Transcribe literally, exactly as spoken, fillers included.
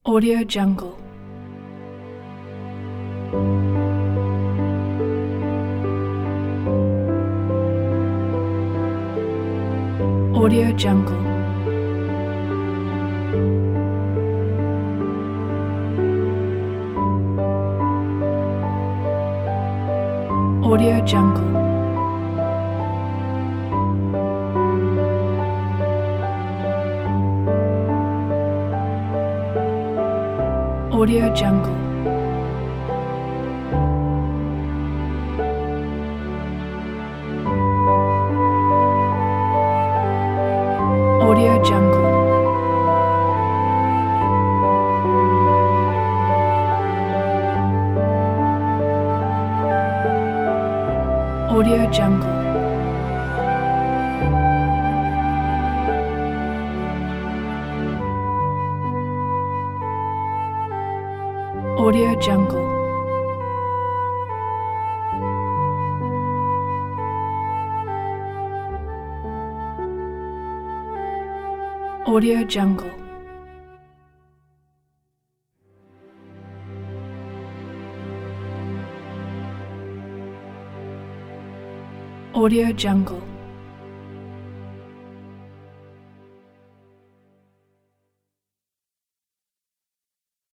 Audio Jungle. Audio Jungle. Audio Jungle. Audio Jungle. Audio Jungle. Audio Jungle. Audio Jungle. Audio Jungle. Audio Jungle.